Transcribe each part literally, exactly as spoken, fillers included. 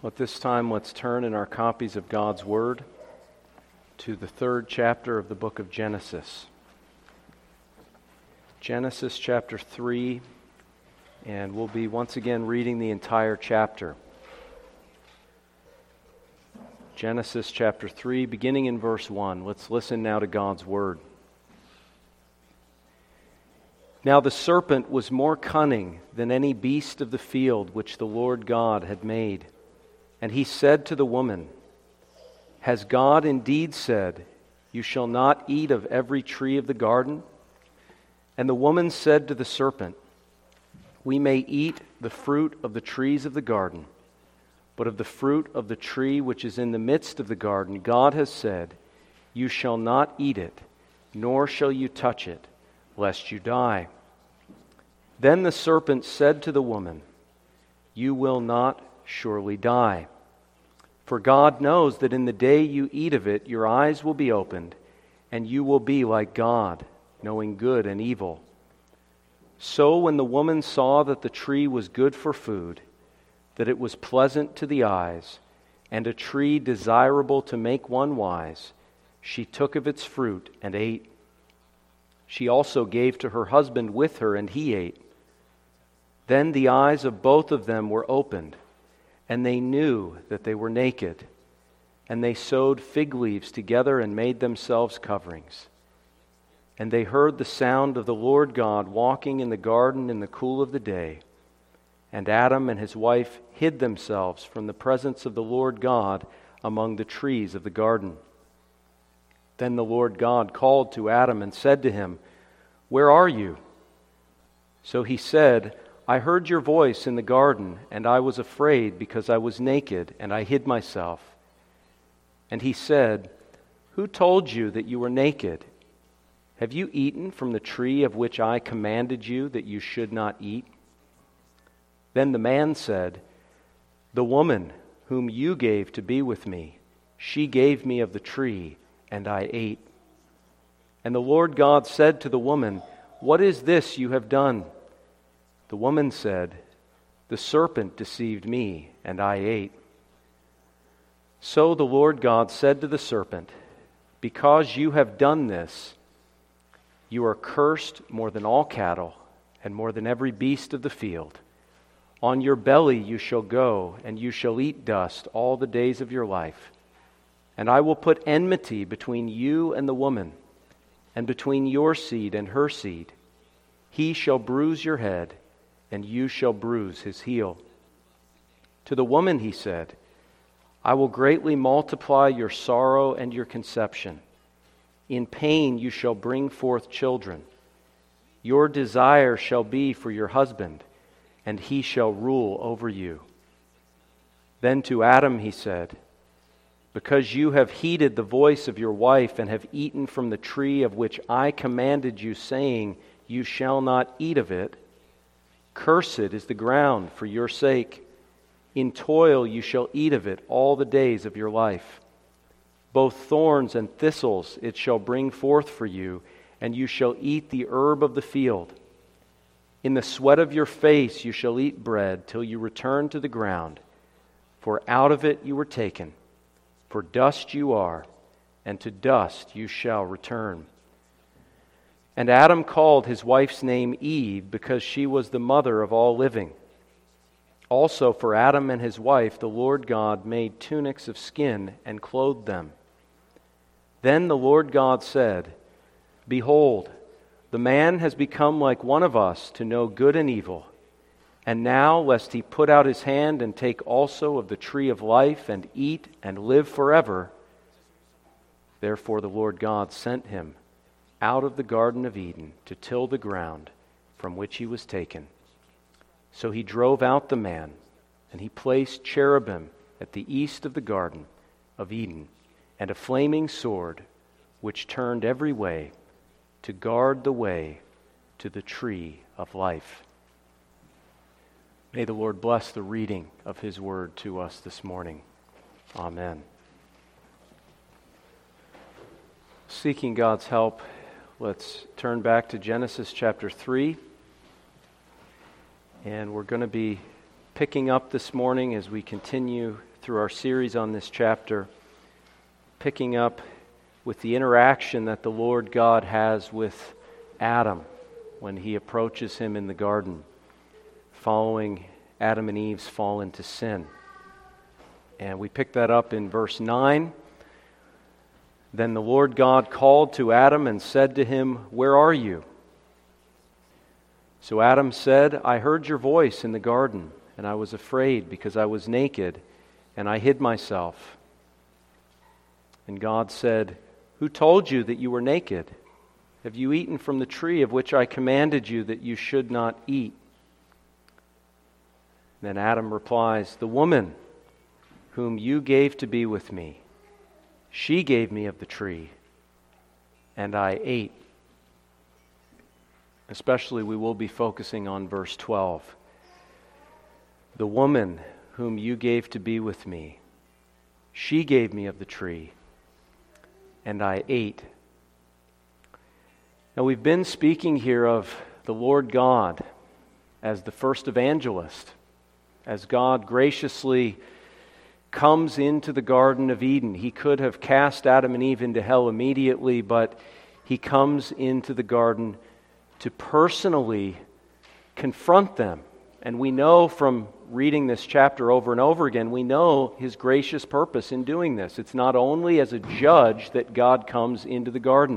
At this time, let's turn in our copies of God's Word to the third chapter of the book of Genesis. Genesis chapter three, and we'll be once again reading the entire chapter. Genesis chapter three, beginning in verse one. Let's listen now to God's Word. Now the serpent was more cunning than any beast of the field which the Lord God had made. And he said to the woman, Has God indeed said, You shall not eat of every tree of the garden? And the woman said to the serpent, We may eat the fruit of the trees of the garden, but of the fruit of the tree which is in the midst of the garden, God has said, You shall not eat it, nor shall you touch it, lest you die. Then the serpent said to the woman, You will not surely die. For God knows that in the day you eat of it, your eyes will be opened, and you will be like God, knowing good and evil. So when the woman saw that the tree was good for food, that it was pleasant to the eyes, and a tree desirable to make one wise, she took of its fruit and ate. She also gave to her husband with her, and he ate. Then the eyes of both of them were opened, and they knew that they were naked. And they sewed fig leaves together and made themselves coverings. And they heard the sound of the Lord God walking in the garden in the cool of the day. And Adam and his wife hid themselves from the presence of the Lord God among the trees of the garden. Then the Lord God called to Adam and said to him, Where are you? So he said, I heard your voice in the garden, and I was afraid because I was naked, and I hid myself. And he said, Who told you that you were naked? Have you eaten from the tree of which I commanded you that you should not eat? Then the man said, The woman whom you gave to be with me, she gave me of the tree, and I ate. And the Lord God said to the woman, What is this you have done? The woman said, The serpent deceived me, and I ate. So the Lord God said to the serpent, Because you have done this, you are cursed more than all cattle, and more than every beast of the field. On your belly you shall go, and you shall eat dust all the days of your life. And I will put enmity between you and the woman, and between your seed and her seed. He shall bruise your head, and you shall bruise his heel. To the woman he said, I will greatly multiply your sorrow and your conception. In pain you shall bring forth children. Your desire shall be for your husband, and he shall rule over you. Then to Adam he said, Because you have heeded the voice of your wife, and have eaten from the tree of which I commanded you, saying, You shall not eat of it, cursed is the ground for your sake. In toil you shall eat of it all the days of your life. Both thorns and thistles it shall bring forth for you, and you shall eat the herb of the field. In the sweat of your face you shall eat bread till you return to the ground, for out of it you were taken. For dust you are, and to dust you shall return. And Adam called his wife's name Eve, because she was the mother of all living. Also for Adam and his wife the Lord God made tunics of skin and clothed them. Then the Lord God said, Behold, the man has become like one of us to know good and evil. And now, lest he put out his hand and take also of the tree of life and eat and live forever. Therefore the Lord God sent him out of the Garden of Eden to till the ground from which he was taken. So he drove out the man, and he placed cherubim at the east of the Garden of Eden, and a flaming sword which turned every way to guard the way to the tree of life. May the Lord bless the reading of His word to us this morning. Amen. Seeking God's help, let's turn back to Genesis chapter three. And we're going to be picking up this morning as we continue through our series on this chapter, picking up with the interaction that the Lord God has with Adam when he approaches him in the garden, following Adam and Eve's fall into sin. And we pick that up in verse nine. Then the Lord God called to Adam and said to him, "Where are you?" So Adam said, "I heard your voice in the garden, and I was afraid because I was naked, and I hid myself." And God said, "Who told you that you were naked? Have you eaten from the tree of which I commanded you that you should not eat?" Then Adam replies, "The woman whom you gave to be with me, she gave me of the tree, and I ate." Especially we will be focusing on verse twelve. "The woman whom you gave to be with me, she gave me of the tree, and I ate." Now we've been speaking here of the Lord God as the first evangelist, as God graciously comes into the Garden of Eden. He could have cast Adam and Eve into hell immediately, but he comes into the garden to personally confront them. And we know from reading this chapter over and over again, we know his gracious purpose in doing this. It's not only as a judge that God comes into the garden,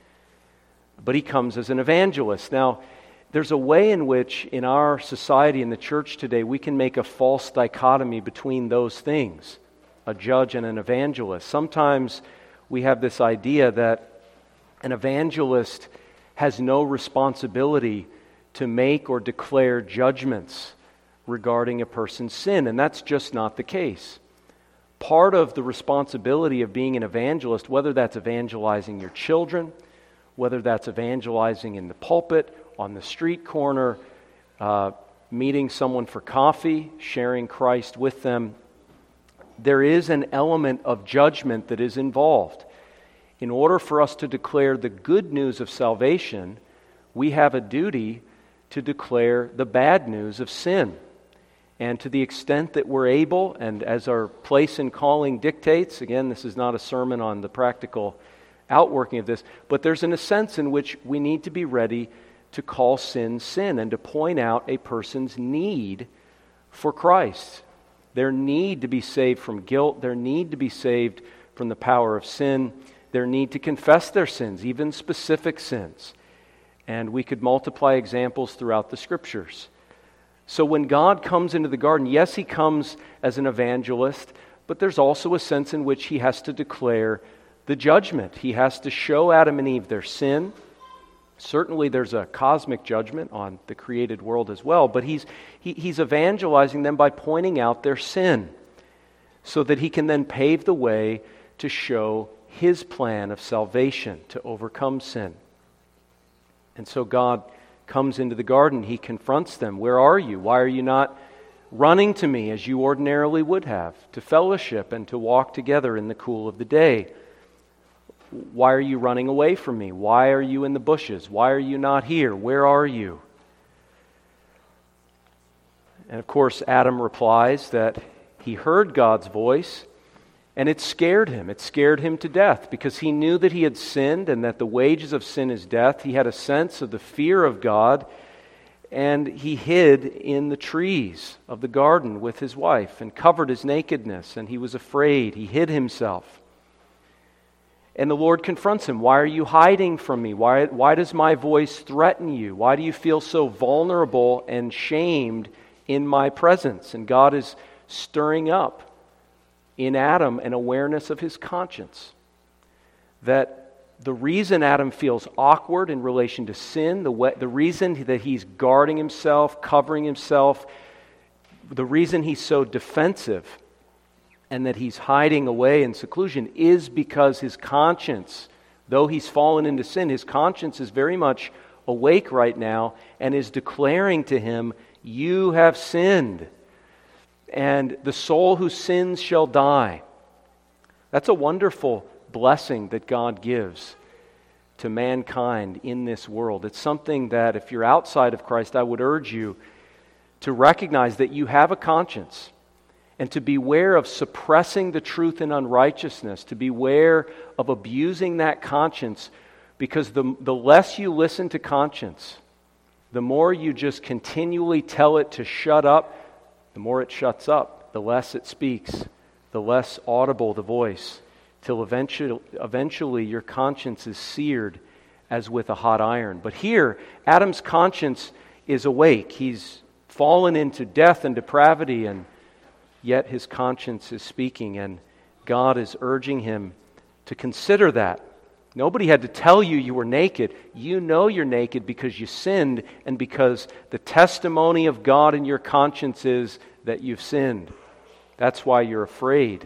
but he comes as an evangelist. Now, there's a way in which in our society, in the church today, we can make a false dichotomy between those things, a judge and an evangelist. Sometimes we have this idea that an evangelist has no responsibility to make or declare judgments regarding a person's sin, and that's just not the case. Part of the responsibility of being an evangelist, whether that's evangelizing your children, whether that's evangelizing in the pulpit, on the street corner, uh, meeting someone for coffee, sharing Christ with them, there is an element of judgment that is involved. In order for us to declare the good news of salvation, we have a duty to declare the bad news of sin. And to the extent that we're able, and as our place and calling dictates, again, this is not a sermon on the practical outworking of this, but there's in a sense in which we need to be ready to call sin sin and to point out a person's need for Christ, their need to be saved from guilt, their need to be saved from the power of sin, their need to confess their sins, even specific sins. And we could multiply examples throughout the Scriptures. So when God comes into the garden, yes, he comes as an evangelist, but there's also a sense in which he has to declare the judgment. He has to show Adam and Eve their sin. Certainly there's a cosmic judgment on the created world as well, but he's he, he's evangelizing them by pointing out their sin so that he can then pave the way to show his plan of salvation to overcome sin. And so God comes into the garden. He confronts them. "Where are you? Why are you not running to me as you ordinarily would have, to fellowship and to walk together in the cool of the day? Why are you running away from me? Why are you in the bushes? Why are you not here? Where are you?" And of course, Adam replies that he heard God's voice, and it scared him. It scared him to death because he knew that he had sinned and that the wages of sin is death. He had a sense of the fear of God, and he hid in the trees of the garden with his wife and covered his nakedness, and he was afraid. He hid himself. And the Lord confronts him. "Why are you hiding from me? Why, why does my voice threaten you? Why do you feel so vulnerable and shamed in my presence?" And God is stirring up in Adam an awareness of his conscience. That the reason Adam feels awkward in relation to sin, the, way, the reason that he's guarding himself, covering himself, the reason he's so defensive and that he's hiding away in seclusion is because his conscience, though he's fallen into sin, his conscience is very much awake right now and is declaring to him, "You have sinned, and the soul who sins shall die." That's a wonderful blessing that God gives to mankind in this world. It's something that if you're outside of Christ, I would urge you to recognize that you have a conscience and to beware of suppressing the truth in unrighteousness, to beware of abusing that conscience, because the, the less you listen to conscience, the more you just continually tell it to shut up, the more it shuts up, the less it speaks, the less audible the voice, till eventually, eventually your conscience is seared as with a hot iron. But here, Adam's conscience is awake. He's fallen into death and depravity, and yet his conscience is speaking, and God is urging him to consider that. Nobody had to tell you you were naked. You know you're naked because you sinned and because the testimony of God in your conscience is that you've sinned. That's why you're afraid.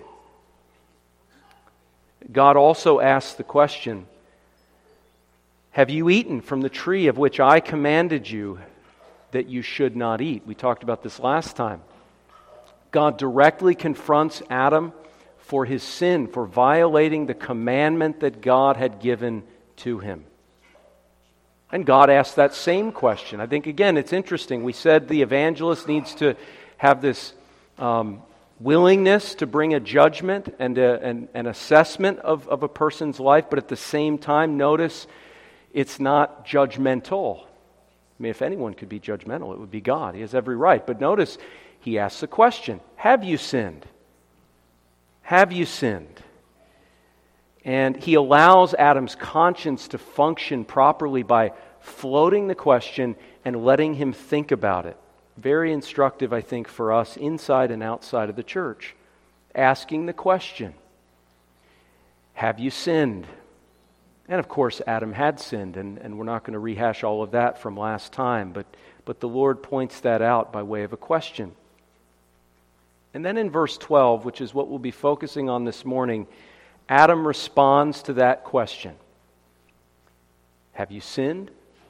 God also asks the question, have you eaten from the tree of which I commanded you that you should not eat? We talked about this last time. God directly confronts Adam for his sin, for violating the commandment that God had given to him. And God asked that same question. I think, again, it's interesting. We said the evangelist needs to have this um, willingness to bring a judgment and a, an, an assessment of, of a person's life, but at the same time, notice it's not judgmental. I mean, if anyone could be judgmental, it would be God. He has every right. But notice, he asks the question, have you sinned? Have you sinned? And he allows Adam's conscience to function properly by floating the question and letting him think about it. Very instructive, I think, for us inside and outside of the church. Asking the question, have you sinned? And of course, Adam had sinned, and, and we're not going to rehash all of that from last time, but, but the Lord points that out by way of a question. And then in verse twelve, which is what we'll be focusing on this morning, Adam responds to that question. Have you sinned?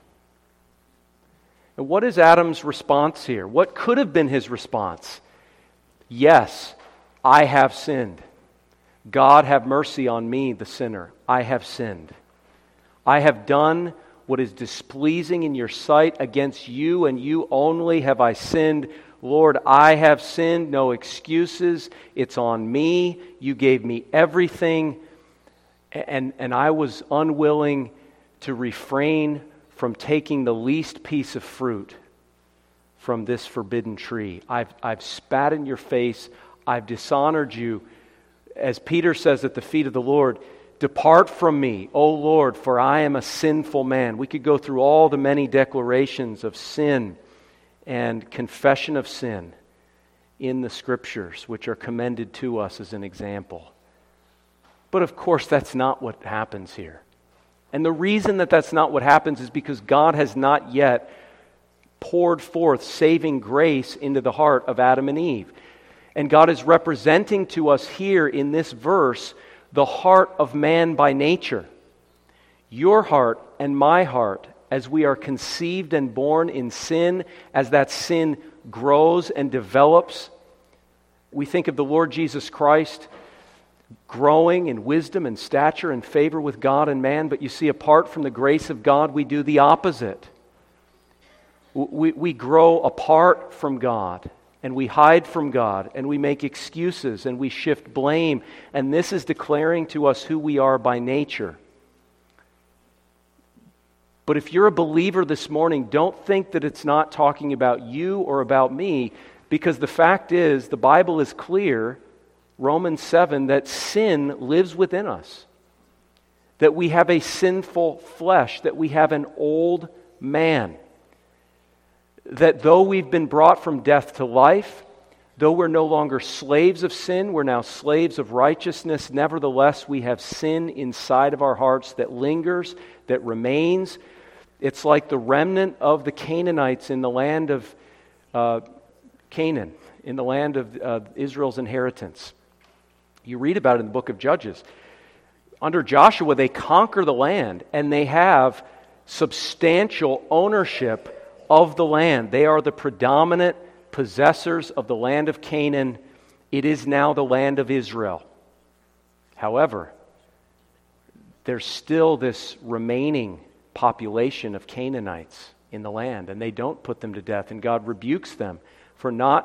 And what is Adam's response here? What could have been his response? Yes, I have sinned. God have mercy on me, the sinner. I have sinned. I have done what is displeasing in your sight. Against you and you only have I sinned. Lord, I have sinned, no excuses. It's on me. You gave me everything, and, and I was unwilling to refrain from taking the least piece of fruit from this forbidden tree. I've, I've spat in your face. I've dishonored you. As Peter says at the feet of the Lord, depart from me, O Lord, for I am a sinful man. We could go through all the many declarations of sin and confession of sin in the Scriptures, which are commended to us as an example. But of course, that's not what happens here. And the reason that that's not what happens is because God has not yet poured forth saving grace into the heart of Adam and Eve. And God is representing to us here in this verse the heart of man by nature. Your heart and my heart, as we are conceived and born in sin, as that sin grows and develops. We think of the Lord Jesus Christ growing in wisdom and stature and favor with God and man, but you see, apart from the grace of God, we do the opposite. We, we grow apart from God, and we hide from God, and we make excuses, and we shift blame, and this is declaring to us who we are by nature. But if you're a believer this morning, don't think that it's not talking about you or about me, because the fact is, the Bible is clear, Romans seven, that sin lives within us. That we have a sinful flesh, that we have an old man. That though we've been brought from death to life, though we're no longer slaves of sin, we're now slaves of righteousness, nevertheless we have sin inside of our hearts that lingers, that remains. It's like the remnant of the Canaanites in the land of uh, Canaan, in the land of uh, Israel's inheritance. You read about it in the book of Judges. Under Joshua, they conquer the land, and they have substantial ownership of the land. They are the predominant possessors of the land of Canaan. It is now the land of Israel. However, there's still this remaining population of Canaanites in the land, and they don't put them to death, and God rebukes them for not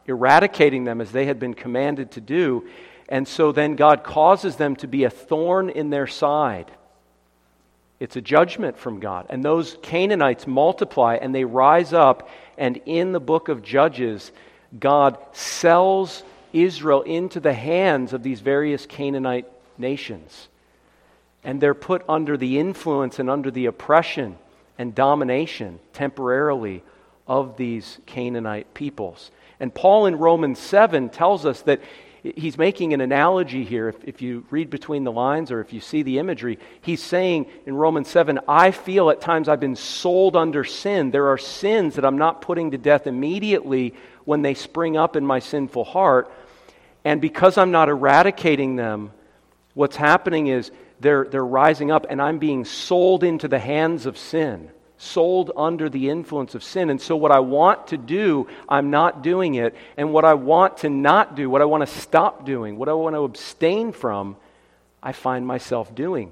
eradicating them as they had been commanded to do. And so then God causes them to be a thorn in their side. It's a judgment from God. And those Canaanites multiply and they rise up, and in the book of Judges, God sells Israel into the hands of these various Canaanite nations. And they're put under the influence and under the oppression and domination temporarily of these Canaanite peoples. And Paul in Romans seven tells us that he's making an analogy here. If, if you read between the lines or if you see the imagery, he's saying in Romans seven, I feel at times I've been sold under sin. There are sins that I'm not putting to death immediately when they spring up in my sinful heart. And because I'm not eradicating them, what's happening is they're, they're rising up, and I'm being sold into the hands of sin, sold under the influence of sin. And so what I want to do, I'm not doing it. And what I want to not do, what I want to stop doing, what I want to abstain from, I find myself doing.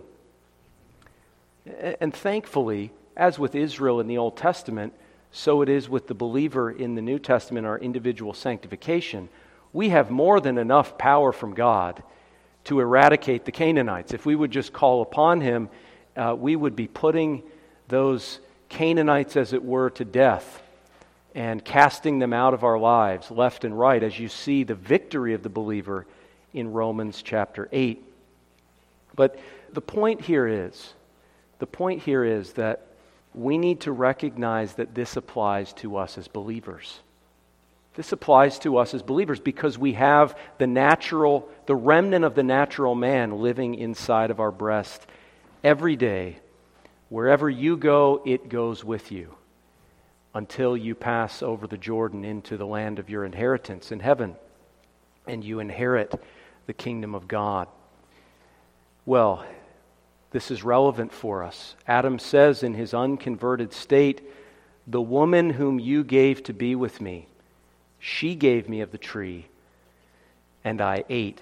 And thankfully, as with Israel in the Old Testament, so it is with the believer in the New Testament, our individual sanctification. We have more than enough power from God to eradicate the Canaanites. If we would just call upon Him, uh, we would be putting those Canaanites, as it were, to death and casting them out of our lives left and right, as you see the victory of the believer in Romans chapter eight. But the point here is, the point here is that we need to recognize that this applies to us as believers. This applies to us as believers because we have the natural, the remnant of the natural man living inside of our breast every day. Wherever you go, it goes with you until you pass over the Jordan into the land of your inheritance in heaven and you inherit the kingdom of God. Well, this is relevant for us. Adam says in his unconverted state, the woman whom you gave to be with me, she gave me of the tree, and I ate.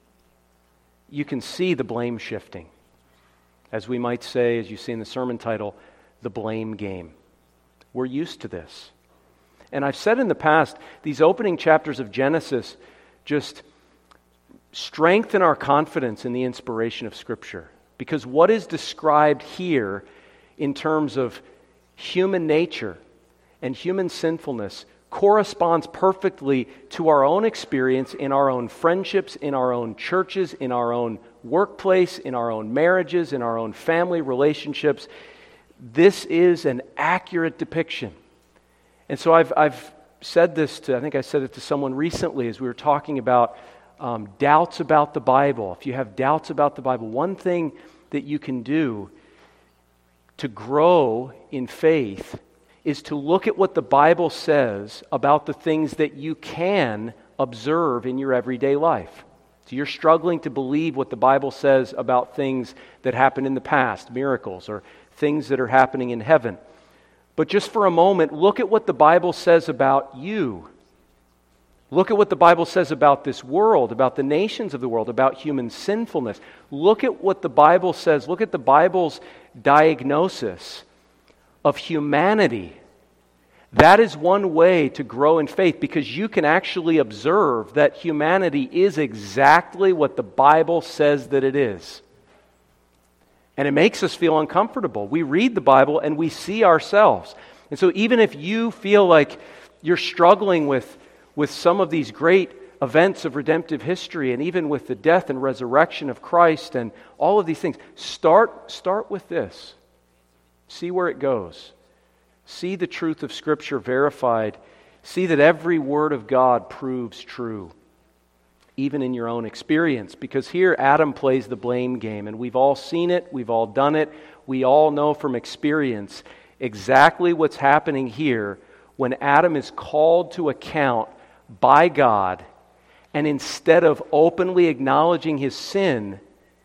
You can see the blame shifting. As we might say, as you see in the sermon title, the blame game. We're used to this. And I've said in the past, these opening chapters of Genesis just strengthen our confidence in the inspiration of Scripture. Because what is described here in terms of human nature and human sinfulness corresponds perfectly to our own experience in our own friendships, in our own churches, in our own workplace, in our own marriages, in our own family relationships. This is an accurate depiction. And so I've, I've said this to, I think I said it to someone recently as we were talking about um, doubts about the Bible. If you have doubts about the Bible, one thing that you can do to grow in faith is to look at what the Bible says about the things that you can observe in your everyday life. So you're struggling to believe what the Bible says about things that happen in the past, miracles, or things that are happening in heaven. But just for a moment, look at what the Bible says about you. Look at what the Bible says about this world, about the nations of the world, about human sinfulness. Look at what the Bible says. Look at the Bible's diagnosis of humanity. That is one way to grow in faith, because you can actually observe that humanity is exactly what the Bible says that it is. And it makes us feel uncomfortable. We read the Bible and we see ourselves. And so even if you feel like you're struggling with, with some of these great events of redemptive history, and even with the death and resurrection of Christ and all of these things, start, start with this. See where it goes. See the truth of Scripture verified. See that every word of God proves true, even in your own experience. Because here Adam plays the blame game, and we've all seen it, we've all done it, we all know from experience exactly what's happening here when Adam is called to account by God, and instead of openly acknowledging his sin,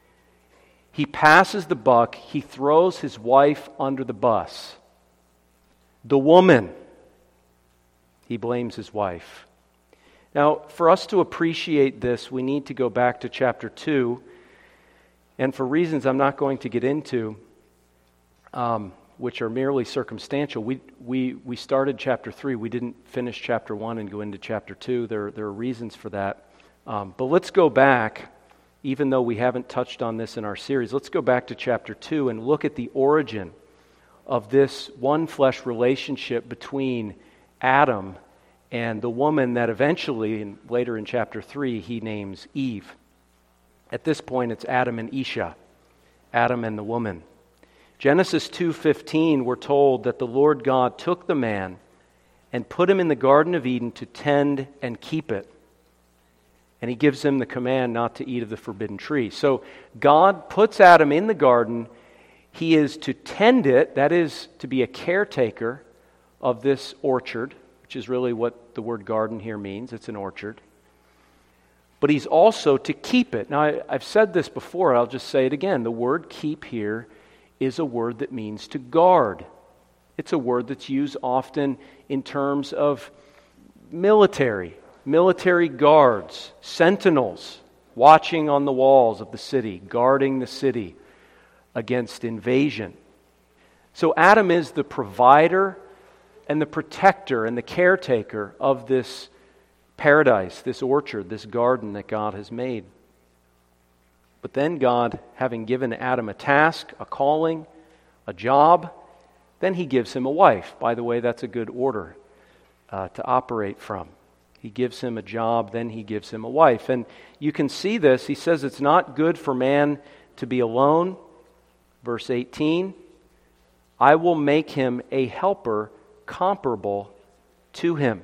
he passes the buck, he throws his wife under the bus. The woman, he blames his wife. Now, for us to appreciate this, we need to go back to chapter two, and for reasons I'm not going to get into, um, which are merely circumstantial. We, we, we started chapter three. We didn't finish chapter one and go into chapter two. There, there are reasons for that. Um, but let's go back, even though we haven't touched on this in our series, let's go back to chapter two and look at the origin of this one flesh relationship between Adam and the woman that eventually, and later in chapter three, he names Eve. At this point, it's Adam and Isha, Adam and the woman. Genesis two fifteen, we're told that the Lord God took the man and put him in the Garden of Eden to tend and keep it. And he gives him the command not to eat of the forbidden tree. So God puts Adam in the garden. He is to tend it, that is, to be a caretaker of this orchard, which is really what the word garden here means. It's an orchard. But he's also to keep it. Now, I, I've said this before, I'll just say it again. The word keep here is a word that means to guard. It's a word that's used often in terms of military, military guards, sentinels, watching on the walls of the city, guarding the city against invasion. So Adam is the provider and the protector and the caretaker of this paradise, this orchard, this garden that God has made. But then God, having given Adam a task, a calling, a job, then he gives him a wife. By the way, that's a good order uh, to operate from. He gives him a job, then he gives him a wife. And you can see this. He says it's not good for man to be alone. Verse eighteen, I will make him a helper comparable to him.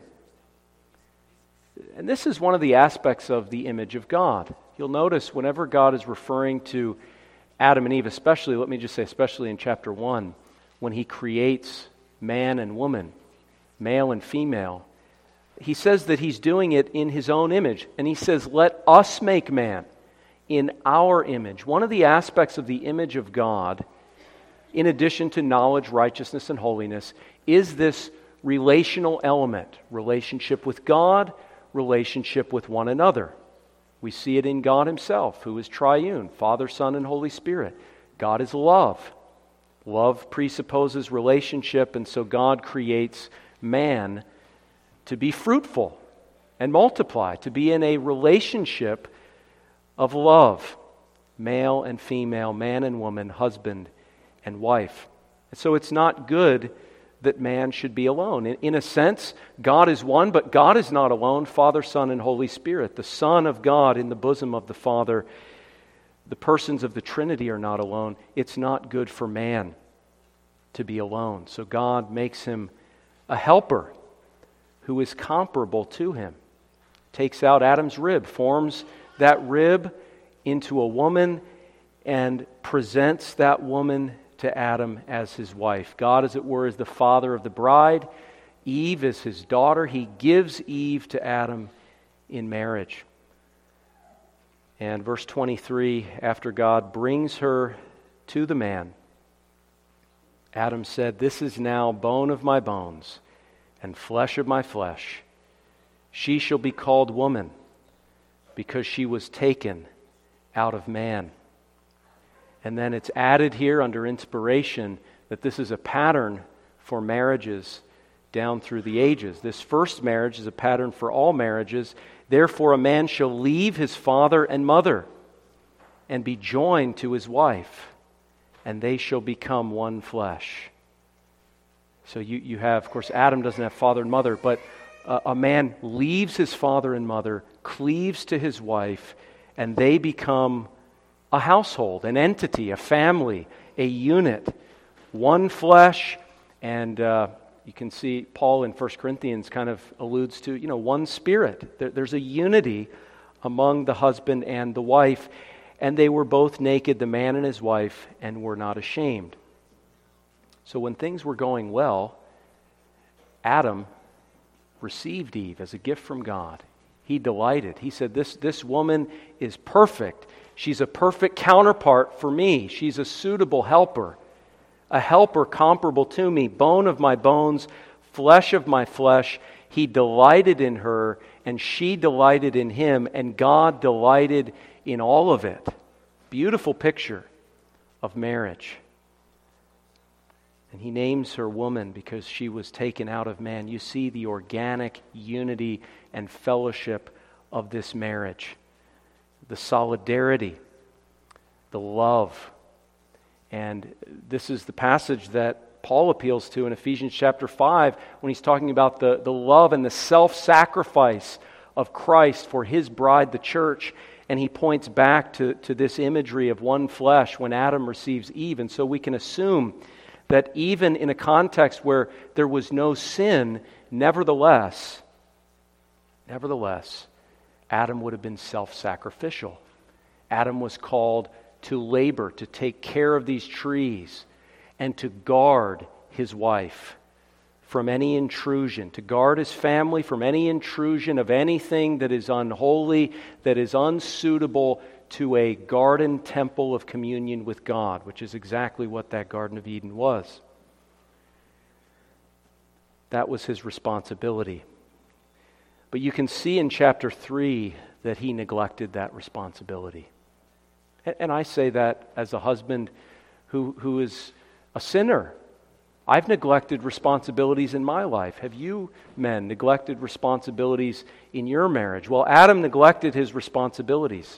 And this is one of the aspects of the image of God. You'll notice whenever God is referring to Adam and Eve, especially, let me just say, especially in chapter one, when he creates man and woman, male and female, he says that he's doing it in his own image. And he says, let us make man in our image. One of the aspects of the image of God, in addition to knowledge, righteousness, and holiness, is this relational element. Relationship with God, relationship with one another. We see it in God himself, who is triune, Father, Son, and Holy Spirit. God is love. Love presupposes relationship, and so God creates man to be fruitful and multiply, to be in a relationship of love, male and female, man and woman, husband and wife. And so it's not good that man should be alone. In, in a sense, God is one, but God is not alone. Father, Son, and Holy Spirit, the Son of God in the bosom of the Father, the persons of the Trinity are not alone. It's not good for man to be alone. So God makes him a helper who is comparable to him. Takes out Adam's rib, forms that rib into a woman, and presents that woman to Adam as his wife. God, as it were, is the father of the bride. Eve is his daughter. He gives Eve to Adam in marriage. And verse twenty-three, after God brings her to the man, Adam said, this is now bone of my bones and flesh of my flesh. She shall be called woman, because she was taken out of man. And then it's added here under inspiration that this is a pattern for marriages down through the ages. This first marriage is a pattern for all marriages. Therefore, a man shall leave his father and mother and be joined to his wife, and they shall become one flesh. So you, you have, of course, Adam doesn't have father and mother, but a, a man leaves his father and mother, cleaves to his wife, and they become a household, an entity, a family, a unit, one flesh. And uh, you can see Paul in First Corinthians kind of alludes to, you know, one spirit. There, there's a unity among the husband and the wife. And they were both naked, the man and his wife, and were not ashamed. So when things were going well, Adam received Eve as a gift from God. He delighted. He said, this, this woman is perfect. She's a perfect counterpart for me. She's a suitable helper, a helper comparable to me, bone of my bones, flesh of my flesh. He delighted in her, and she delighted in him, and God delighted in all of it. Beautiful picture of marriage. And he names her woman because she was taken out of man. You see the organic unity and fellowship of this marriage. The solidarity, the love. And this is the passage that Paul appeals to in Ephesians chapter five when he's talking about the, the love and the self-sacrifice of Christ for his bride, the church. And he points back to, to this imagery of one flesh when Adam receives Eve. And so we can assume that even in a context where there was no sin, nevertheless, nevertheless, Adam would have been self-sacrificial. Adam was called to labor, to take care of these trees, and to guard his wife from any intrusion, to guard his family from any intrusion of anything that is unholy, that is unsuitable to a garden temple of communion with God, which is exactly what that Garden of Eden was. That was his responsibility. But you can see in chapter three that he neglected that responsibility. And I say that as a husband who, who is a sinner. I've neglected responsibilities in my life. Have you, men, neglected responsibilities in your marriage? Well, Adam neglected his responsibilities.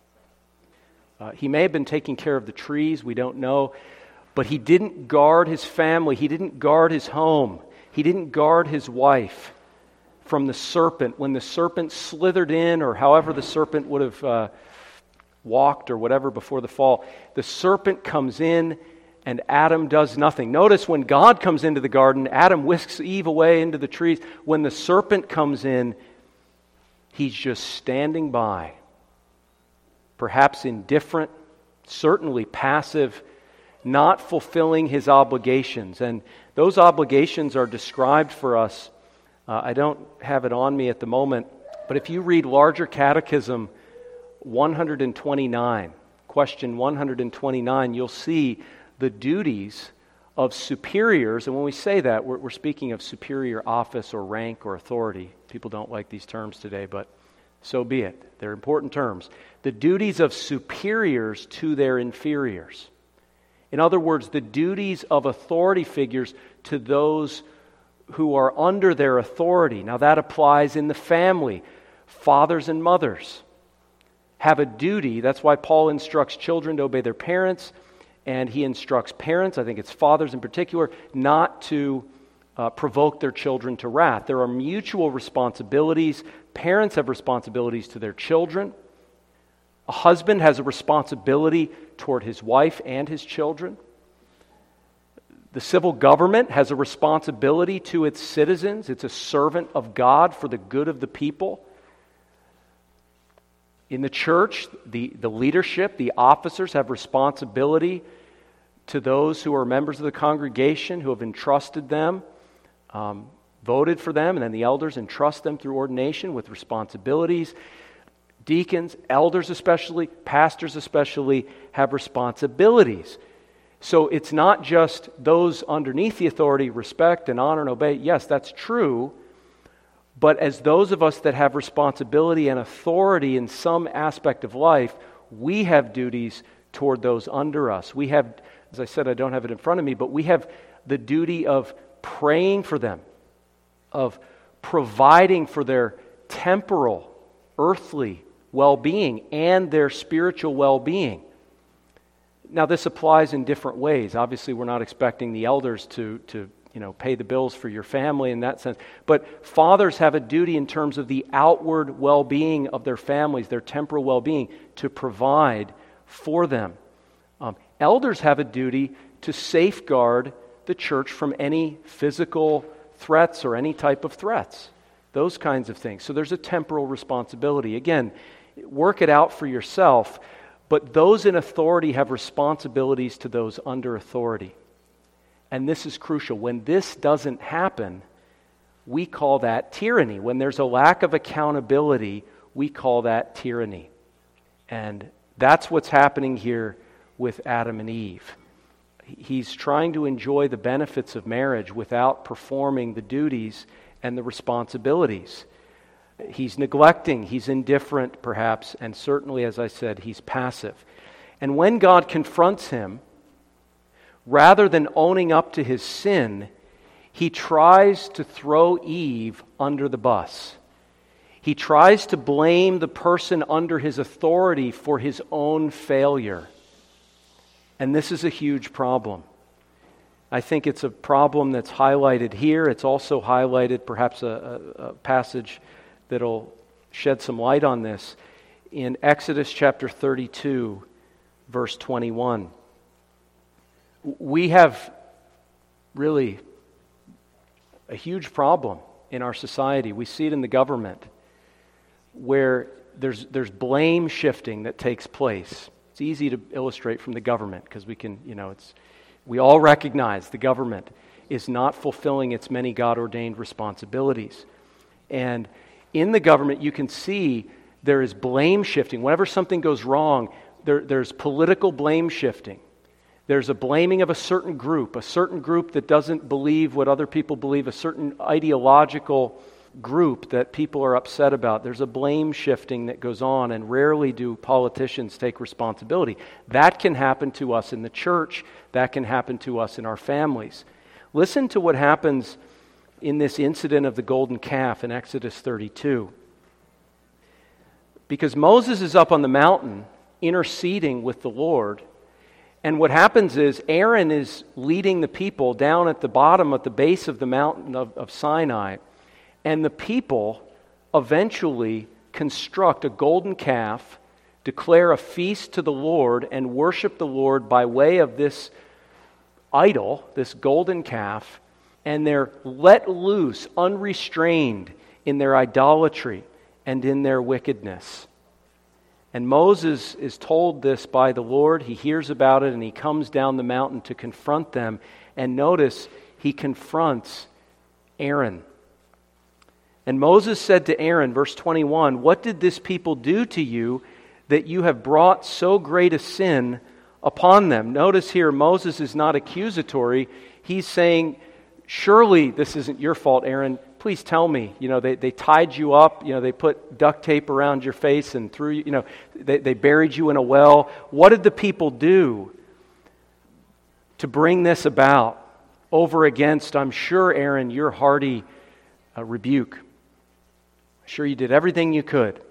Uh, he may have been taking care of the trees, we don't know, but he didn't guard his family. He didn't guard his home. He didn't guard his wife from the serpent. When the serpent slithered in, or however the serpent would have uh, walked or whatever before the fall, the serpent comes in and Adam does nothing. Notice when God comes into the garden, Adam whisks Eve away into the trees. When the serpent comes in, he's just standing by. Perhaps indifferent, certainly passive, not fulfilling his obligations. And those obligations are described for us. Uh, I don't have it on me at the moment, but if you read Larger Catechism one hundred twenty-nine, question one hundred twenty-nine, you'll see the duties of superiors. And when we say that, we're, we're speaking of superior office or rank or authority. People don't like these terms today, but so be it. They're important terms. The duties of superiors to their inferiors. In other words, the duties of authority figures to those who are under their authority. Now that applies in the family. Fathers and mothers have a duty. That's why Paul instructs children to obey their parents, and he instructs parents, I think it's fathers in particular, not to Uh, provoke their children to wrath. There are mutual responsibilities. Parents have responsibilities to their children. A husband has a responsibility toward his wife and his children. The civil government has a responsibility to its citizens. It's a servant of God for the good of the people. In the church, the, the leadership, the officers have responsibility to those who are members of the congregation who have entrusted them. Um, voted for them, and then the elders entrust them through ordination with responsibilities. Deacons, elders especially, pastors especially, have responsibilities. So it's not just those underneath the authority respect and honor and obey. Yes, that's true. But as those of us that have responsibility and authority in some aspect of life, we have duties toward those under us. We have, as I said, I don't have it in front of me, but we have the duty of praying for them, of providing for their temporal, earthly well-being and their spiritual well-being. Now, this applies in different ways. Obviously, we're not expecting the elders to, to you know, pay the bills for your family in that sense. But fathers have a duty in terms of the outward well-being of their families, their temporal well-being, to provide for them. Um, elders have a duty to safeguard the church from any physical threats or any type of threats, those kinds of things. So there's a temporal responsibility. Again, work it out for yourself, but those in authority have responsibilities to those under authority. And this is crucial. When this doesn't happen, we call that tyranny. When there's a lack of accountability, we call that tyranny. And that's what's happening here with Adam and Eve. He's trying to enjoy the benefits of marriage without performing the duties and the responsibilities. He's neglecting, he's indifferent perhaps, and certainly, as I said, he's passive. And when God confronts him rather than owning up to his sin, he tries to throw Eve under the bus. He tries to blame the person under his authority for his own failure. And this is a huge problem. I think it's a problem that's highlighted here. It's also highlighted, perhaps a, a, a passage that'll shed some light on this, in Exodus chapter thirty-two, verse twenty-one. We have really a huge problem in our society. We see it in the government, where there's there's blame shifting that takes place. It's easy to illustrate from the government because we can, you know, it's we all recognize the government is not fulfilling its many God-ordained responsibilities. And in the government, you can see there is blame shifting. Whenever something goes wrong, there, there's political blame shifting. There's a blaming of a certain group, a certain group that doesn't believe what other people believe, a certain ideological group that people are upset about. There's a blame shifting that goes on, and rarely do politicians take responsibility. That can happen to us in the church. That can happen to us in our families. Listen to what happens in this incident of the golden calf in Exodus thirty-two. Because Moses is up on the mountain interceding with the Lord, and what happens is Aaron is leading the people down at the bottom, at the base of the mountain of, of Sinai, and the people eventually construct a golden calf, declare a feast to the Lord, and worship the Lord by way of this idol, this golden calf, and they're let loose, unrestrained in their idolatry and in their wickedness. And Moses is told this by the Lord. He hears about it and he comes down the mountain to confront them. And notice, he confronts Aaron. And Moses said to Aaron, verse twenty-one, "What did this people do to you that you have brought so great a sin upon them?" Notice here, Moses is not accusatory. He's saying, surely this isn't your fault, Aaron. Please tell me. You know, they, they tied you up. You know, they put duct tape around your face and threw you, you know, they, they buried you in a well. What did the people do to bring this about over against, I'm sure, Aaron, your hearty uh, rebuke? I'm sure you did everything you could.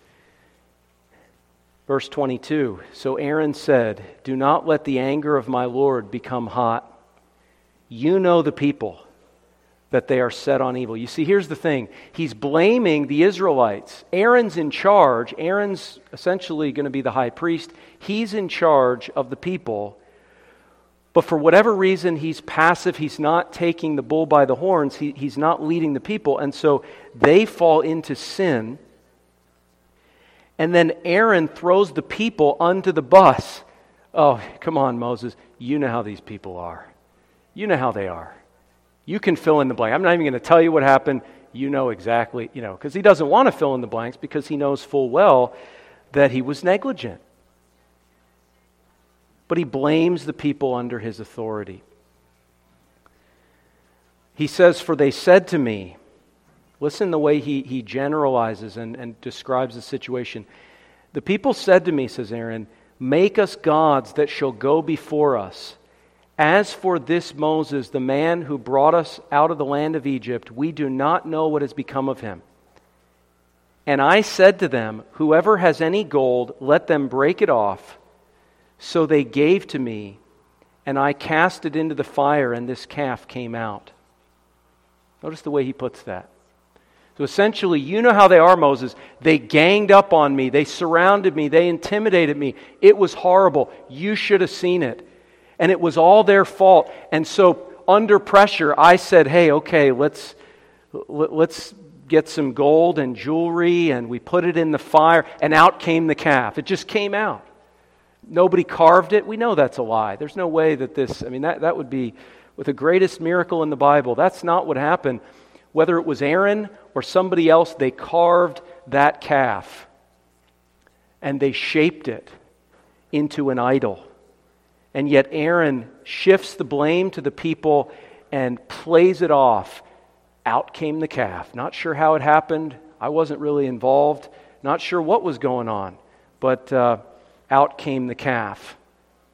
Verse twenty-two, "So Aaron said, 'Do not let the anger of my Lord become hot. You know the people, that they are set on evil.'" You see, here's the thing. He's blaming the Israelites. Aaron's in charge. Aaron's essentially going to be the high priest. He's in charge of the people. But for whatever reason, he's passive. He's not taking the bull by the horns. He, he's not leading the people. And so they fall into sin. And then Aaron throws the people onto the bus. Oh, come on, Moses. You know how these people are. You know how they are. You can fill in the blank. I'm not even going to tell you what happened. You know exactly, you know, because he doesn't want to fill in the blanks because he knows full well that he was negligent. But he blames the people under his authority. He says, "For they said to me," listen the way he, he generalizes and, and describes the situation. "The people said to me," says Aaron, "make us gods that shall go before us. As for this Moses, the man who brought us out of the land of Egypt, we do not know what has become of him. And I said to them, whoever has any gold, let them break it off. So they gave to me, and I cast it into the fire, and this calf came out." Notice the way he puts that. So essentially, you know how they are, Moses. They ganged up on me. They surrounded me. They intimidated me. It was horrible. You should have seen it. And it was all their fault. And so under pressure, I said, hey, okay, let's let's get some gold and jewelry, and we put it in the fire, and out came the calf. It just came out. Nobody carved it. We know that's a lie. There's no way that this, I mean, that, that would be with the greatest miracle in the Bible. That's not what happened. Whether it was Aaron or somebody else, they carved that calf and they shaped it into an idol. And yet Aaron shifts the blame to the people and plays it off. Out came the calf. Not sure how it happened. I wasn't really involved. Not sure what was going on. But uh, out came the calf.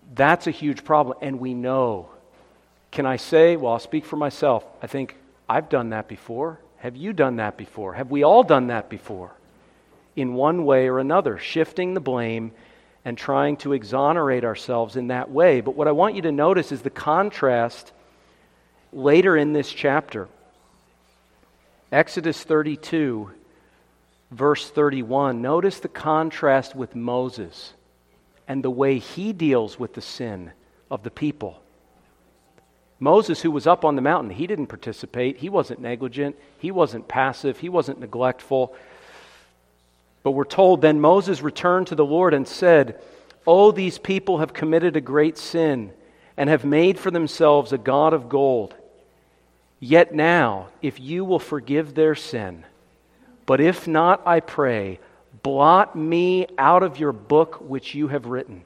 That's a huge problem, and we know. Can I say, well, I'll speak for myself. I think I've done that before. Have you done that before? Have we all done that before? In one way or another, shifting the blame and trying to exonerate ourselves in that way. But what I want you to notice is the contrast later in this chapter. Exodus thirty-two, verse thirty-one. Notice the contrast with Moses and the way he deals with the sin of the people. Moses, who was up on the mountain, he didn't participate. He wasn't negligent. He wasn't passive. He wasn't neglectful. But we're told, then Moses returned to the Lord and said, "Oh, these people have committed a great sin and have made for themselves a god of gold. Yet now, if you will forgive their sin, but if not, I pray, blot me out of your book which you have written."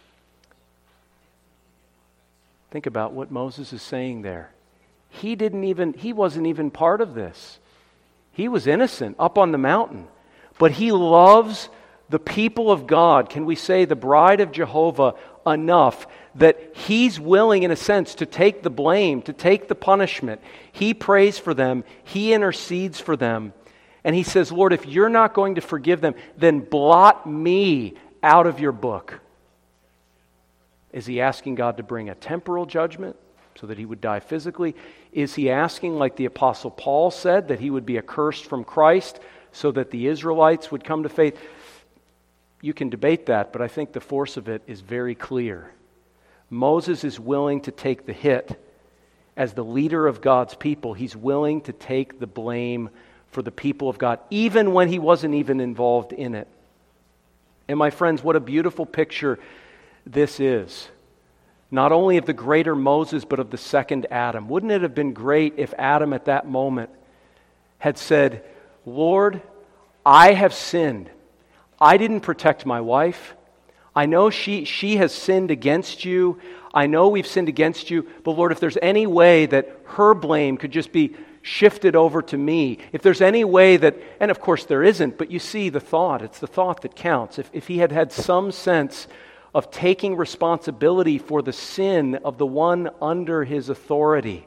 Think about what Moses is saying there. He didn't even, he wasn't even part of this. He was innocent up on the mountain. But he loves the people of God, can we say the bride of Jehovah, enough that he's willing, in a sense, to take the blame, to take the punishment. He prays for them. He intercedes for them. And he says, Lord, if you're not going to forgive them, then blot me out of your book. Is he asking God to bring a temporal judgment so that he would die physically? Is he asking, like the Apostle Paul said, that he would be accursed from Christ so that the Israelites would come to faith? You can debate that, but I think the force of it is very clear. Moses is willing to take the hit. As the leader of God's people, he's willing to take the blame for the people of God, even when he wasn't even involved in it. And my friends, what a beautiful picture this is. Not only of the greater Moses, but of the second Adam. Wouldn't it have been great if Adam at that moment had said, Lord, I have sinned. I didn't protect my wife. I know she, she has sinned against you. I know we've sinned against you. But Lord, if there's any way that her blame could just be shifted over to me, if there's any way that, and of course there isn't, but you see the thought, it's the thought that counts. If, if he had had some sense of taking responsibility for the sin of the one under his authority,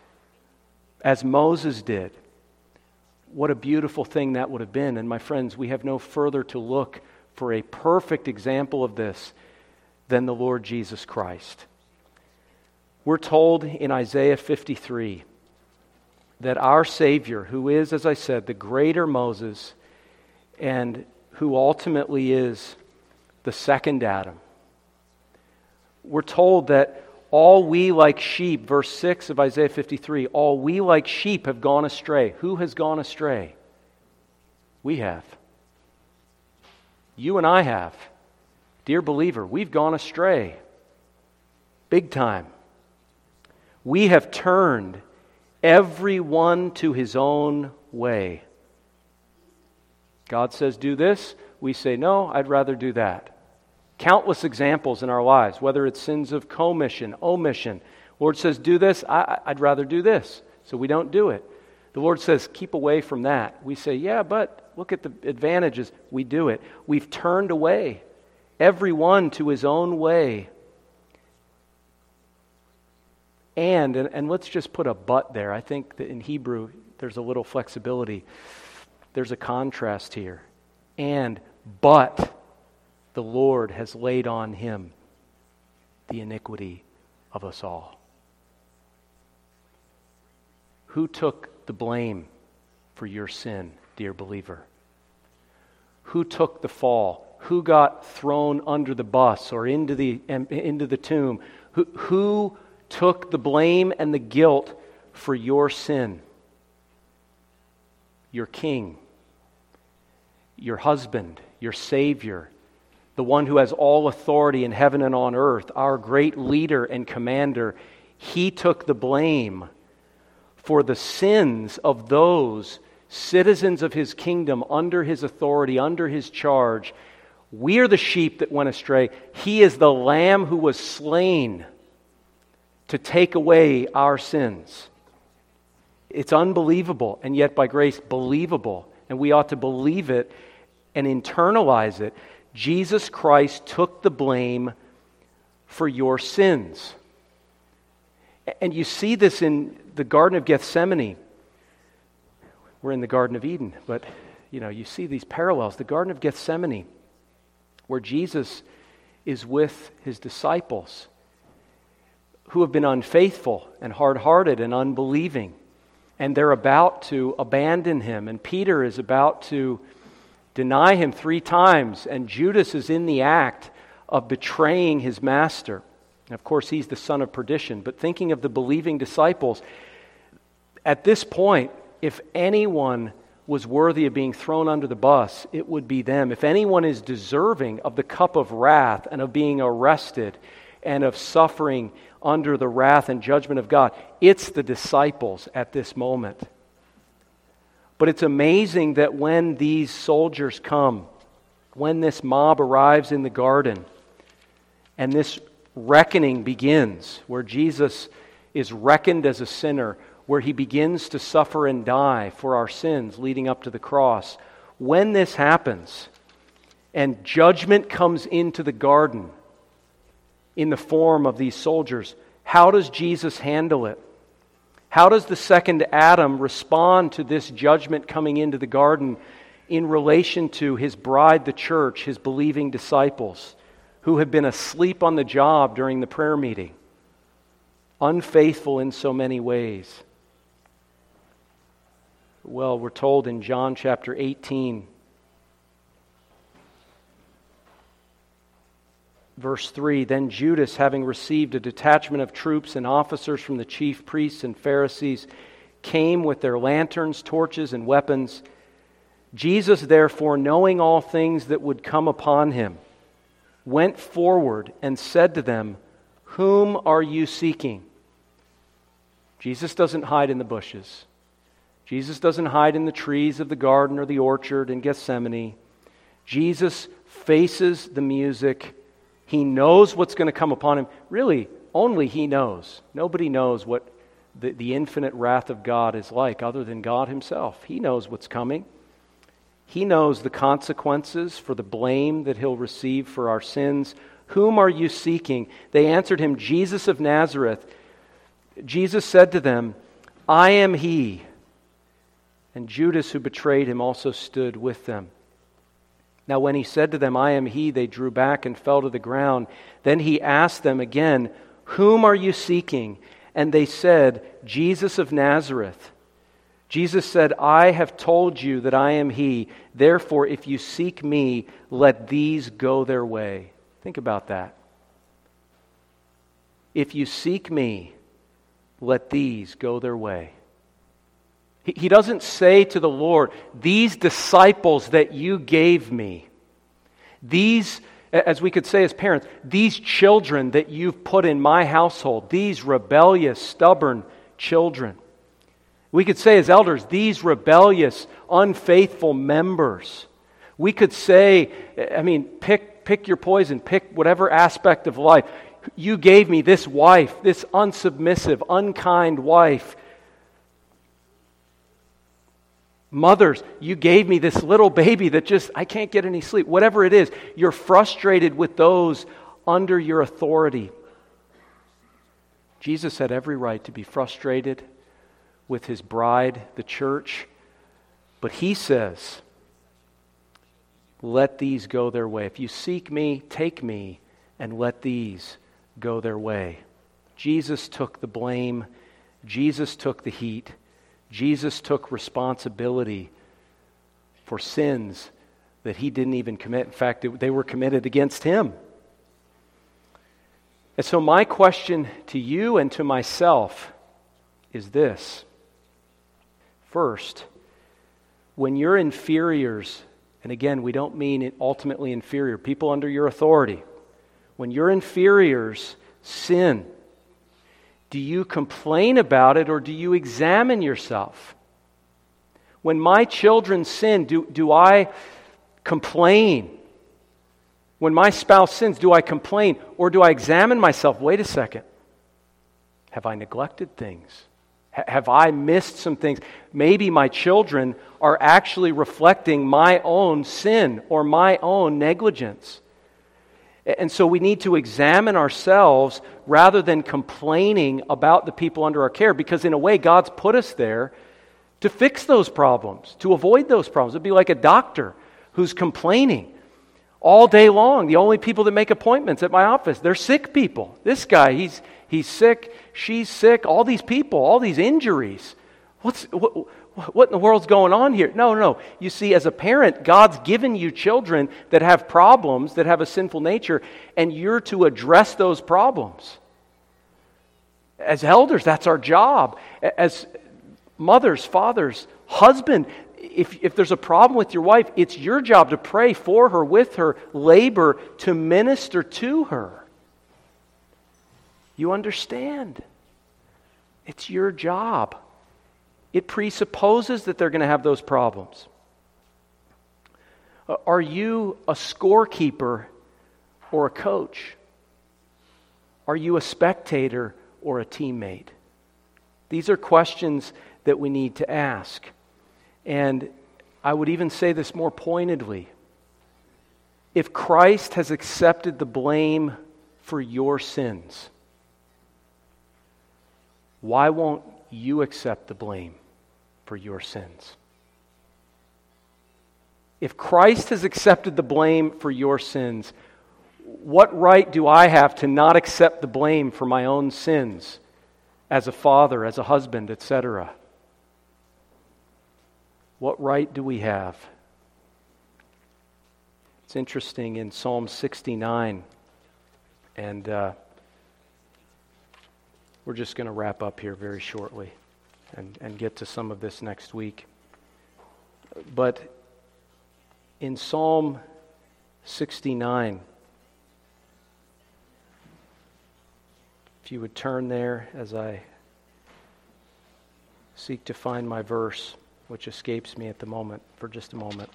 as Moses did, what a beautiful thing that would have been. And my friends, we have no further to look for a perfect example of this than the Lord Jesus Christ. We're told in Isaiah fifty-three that our Savior, who is, as I said, the greater Moses, and who ultimately is the second Adam, we're told that all we like sheep, verse six of Isaiah fifty-three, all we like sheep have gone astray. Who has gone astray? We have. You and I have. Dear believer, we've gone astray. Big time. We have turned everyone to his own way. God says, do this. We say, no, I'd rather do that. Countless examples in our lives, whether it's sins of commission, omission. Lord says, do this. I, I'd rather do this. So we don't do it. The Lord says, keep away from that. We say, yeah, but look at the advantages. We do it. We've turned away, everyone to his own way. And, and, and let's just put a but there. I think that in Hebrew, there's a little flexibility. There's a contrast here. And, but the Lord has laid on him the iniquity of us all. Who took the blame for your sin, dear believer? Who took the fall? Who got thrown under the bus or into the into the tomb? Who, who took the blame and the guilt for your sin? Your King, your husband, your Savior, the one who has all authority in heaven and on earth, our great leader and commander. He took the blame for the sins of those citizens of his kingdom under his authority, under his charge. We are the sheep that went astray. He is the lamb who was slain to take away our sins. It's unbelievable, and yet by grace, believable. And we ought to believe it and internalize it. Jesus Christ took the blame for your sins. And you see this in the Garden of Gethsemane. We're in the Garden of Eden, but you know, you see these parallels. The Garden of Gethsemane, where Jesus is with his disciples who have been unfaithful and hard-hearted and unbelieving, and they're about to abandon him, and Peter is about to deny him three times, and Judas is in the act of betraying his master. And of course, he's the son of perdition, but thinking of the believing disciples, at this point, if anyone was worthy of being thrown under the bus, it would be them. If anyone is deserving of the cup of wrath and of being arrested and of suffering under the wrath and judgment of God, it's the disciples at this moment. But it's amazing that when these soldiers come, when this mob arrives in the garden, and this reckoning begins, where Jesus is reckoned as a sinner, where he begins to suffer and die for our sins leading up to the cross. When this happens, and judgment comes into the garden in the form of these soldiers, how does Jesus handle it? How does the second Adam respond to this judgment coming into the garden in relation to his bride, the church, his believing disciples, who have been asleep on the job during the prayer meeting, unfaithful in so many ways? Well, we're told in John chapter eighteen, verse three, then Judas, having received a detachment of troops and officers from the chief priests and Pharisees, came with their lanterns, torches, and weapons. Jesus, therefore, knowing all things that would come upon him, went forward and said to them, whom are you seeking? Jesus doesn't hide in the bushes. Jesus doesn't hide in the trees of the garden or the orchard in Gethsemane. Jesus faces the music. He knows what's going to come upon him. Really, only he knows. Nobody knows what the, the infinite wrath of God is like other than God himself. He knows what's coming. He knows the consequences for the blame that he'll receive for our sins. Whom are you seeking? They answered him, Jesus of Nazareth. Jesus said to them, I am he. And Judas, who betrayed him, also stood with them. Now when he said to them, I am he, they drew back and fell to the ground. Then he asked them again, whom are you seeking? And they said, Jesus of Nazareth. Jesus said, I have told you that I am he. Therefore, if you seek me, let these go their way. Think about that. If you seek me, let these go their way. He doesn't say to the Lord, these disciples that you gave me, these, as we could say as parents, these children that you've put in my household, these rebellious, stubborn children. We could say as elders, these rebellious, unfaithful members. We could say, I mean, pick, pick your poison, pick whatever aspect of life. You gave me this wife, this unsubmissive, unkind wife. Mothers, you gave me this little baby that just, I can't get any sleep. Whatever it is, you're frustrated with those under your authority. Jesus had every right to be frustrated with his bride, the church. But he says, let these go their way. If you seek me, take me, and let these go their way. Jesus took the blame. Jesus took the heat. Jesus took responsibility for sins that he didn't even commit. In fact, it, they were committed against him. And so my question to you and to myself is this. First, when your inferiors, and again, we don't mean ultimately inferior, people under your authority, when your inferiors sin, do you complain about it or do you examine yourself? When my children sin, do, do I complain? When my spouse sins, do I complain or do I examine myself? Wait a second. Have I neglected things? H- have I missed some things? Maybe my children are actually reflecting my own sin or my own negligence. And so we need to examine ourselves rather than complaining about the people under our care, because in a way God's put us there to fix those problems, to avoid those problems. It'd be like a doctor who's complaining all day long. The only people that make appointments at my office, they're sick people. This guy, he's he's sick, she's sick, all these people, all these injuries. What's what, what in the world's going on here? No, no. You see, as a parent, God's given you children that have problems, that have a sinful nature, and you're to address those problems. As elders, that's our job. As mothers, fathers, husband, if, if there's a problem with your wife, it's your job to pray for her, with her, labor to minister to her. You understand? It's your job. It presupposes that they're going to have those problems. Are you a scorekeeper or a coach? Are you a spectator or a teammate? These are questions that we need to ask. And I would even say this more pointedly. If Christ has accepted the blame for your sins, why won't you accept the blame for your sins? If Christ has accepted the blame for your sins, what right do I have to not accept the blame for my own sins as a father, as a husband, et cetera? What right do we have? It's interesting in Psalm sixty-nine, and uh, we're just going to wrap up here very shortly and, and get to some of this next week. But in Psalm sixty-nine, if you would turn there as I seek to find my verse, which escapes me at the moment, for just a moment.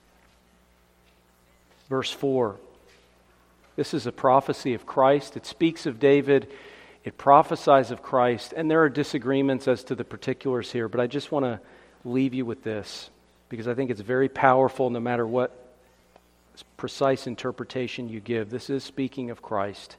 Verse four. This is a prophecy of Christ. It speaks of David. It prophesies of Christ. And there are disagreements as to the particulars here, but I just want to leave you with this, because I think it's very powerful no matter what precise interpretation you give. This is speaking of Christ.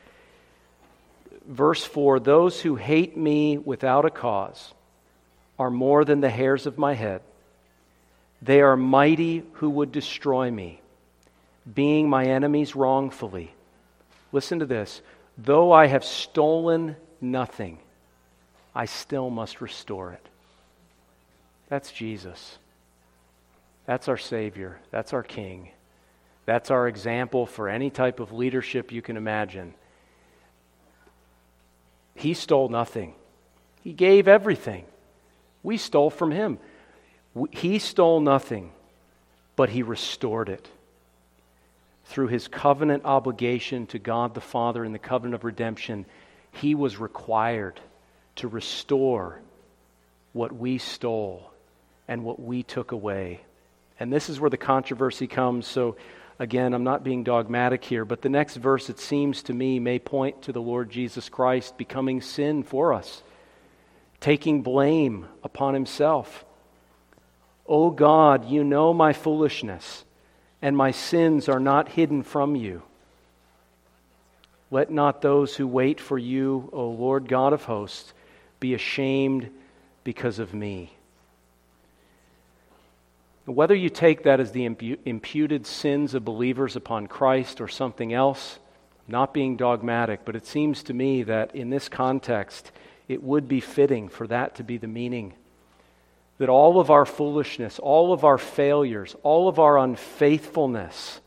Verse four, those who hate me without a cause are more than the hairs of my head. They are mighty who would destroy me, being my enemies wrongfully. Listen to this. Though I have stolen nothing, I still must restore it. That's Jesus. That's our Savior. That's our King. That's our example for any type of leadership you can imagine. He stole nothing. He gave everything. We stole from Him. He stole nothing, but He restored it. Through His covenant obligation to God the Father in the covenant of redemption, He was required to restore what we stole and what we took away. And this is where the controversy comes. So again, I'm not being dogmatic here, but the next verse, it seems to me, may point to the Lord Jesus Christ becoming sin for us, taking blame upon Himself. O God, you know my foolishness, and my sins are not hidden from you. Let not those who wait for you, O Lord God of hosts, be ashamed because of me. Whether you take that as the impu- imputed sins of believers upon Christ or something else, not being dogmatic, but it seems to me that in this context, it would be fitting for that to be the meaning. That all of our foolishness, all of our failures, all of our unfaithfulness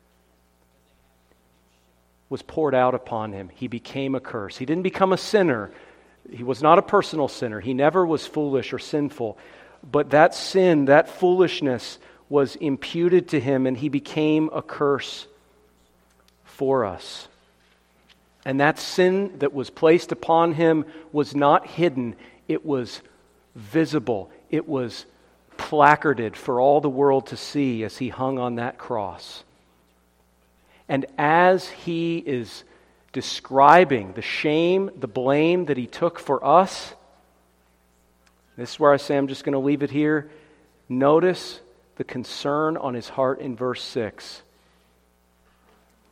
was poured out upon Him. He became a curse. He didn't become a sinner. He was not a personal sinner. He never was foolish or sinful. But that sin, that foolishness was imputed to Him, and He became a curse for us. And that sin that was placed upon Him was not hidden. It was visible. It was placarded for all the world to see as He hung on that cross. And as He is describing the shame, the blame that He took for us, this is where I say I'm just going to leave it here. Notice the concern on His heart in verse six.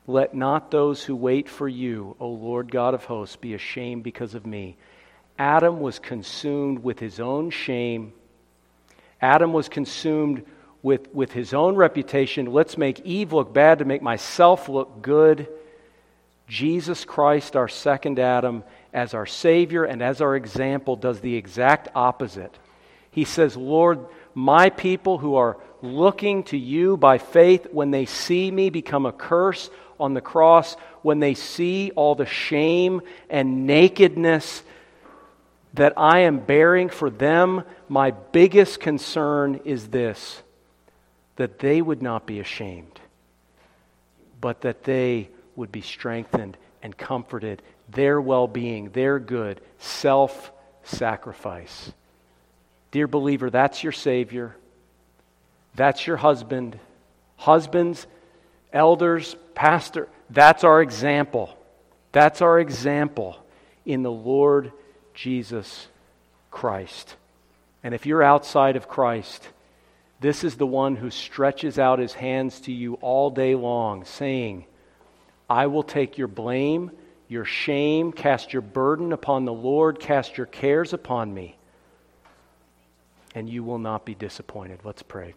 Let not those who wait for you, O Lord God of hosts, be ashamed because of me. Adam was consumed with his own shame. Adam was consumed with, with his own reputation. Let's make Eve look bad to make myself look good. Jesus Christ, our second Adam, as our Savior and as our example, does the exact opposite. He says, Lord, my people who are looking to you by faith, when they see me become a curse on the cross, when they see all the shame and nakedness that I am bearing for them, my biggest concern is this, that they would not be ashamed, but that they would be strengthened and comforted, their well-being, their good, self-sacrifice. Dear believer, that's your Savior. That's your husband. Husbands, elders, pastor, that's our example. That's our example in the Lord Jesus Christ. And if you're outside of Christ, this is the one who stretches out his hands to you all day long, saying, I will take your blame, your shame, cast your burden upon the Lord, cast your cares upon me, and you will not be disappointed. Let's pray.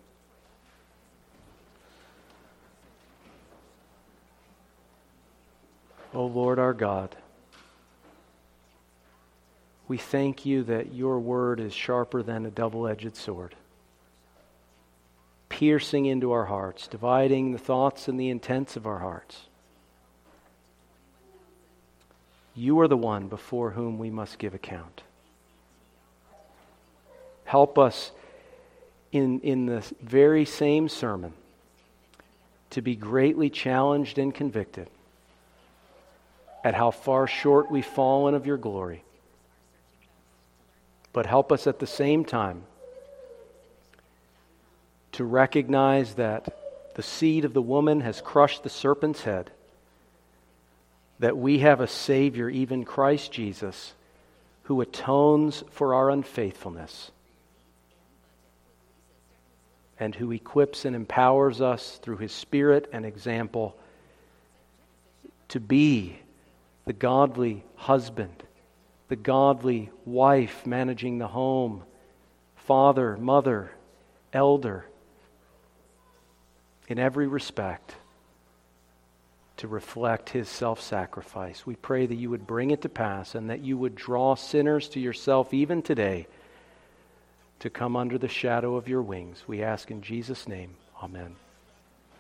O Lord our God, we thank you that your word is sharper than a double-edged sword, piercing into our hearts, dividing the thoughts and the intents of our hearts. You are the one before whom we must give account. Help us in, in the very same sermon to be greatly challenged and convicted at how far short we've fallen of your glory. But help us at the same time to recognize that the seed of the woman has crushed the serpent's head, that we have a Savior, even Christ Jesus, who atones for our unfaithfulness and who equips and empowers us through His Spirit and example to be the godly husband, the godly wife managing the home, father, mother, elder, in every respect, to reflect His self-sacrifice. We pray that you would bring it to pass and that you would draw sinners to yourself even today to come under the shadow of your wings. We ask in Jesus' name, amen.